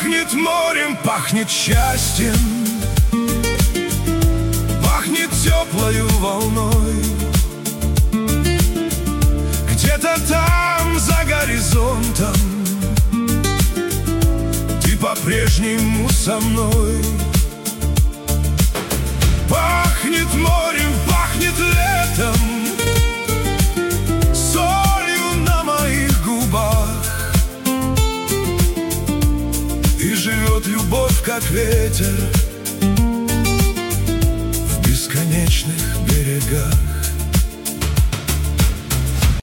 Пахнет морем, пахнет счастьем, пахнет теплою волной. Где-то там, за горизонтом, ты по-прежнему со мной. Пахнет морем, пахнет летом, солью на моих губах. И живет любовь, как ветер, в бесконечных берегах.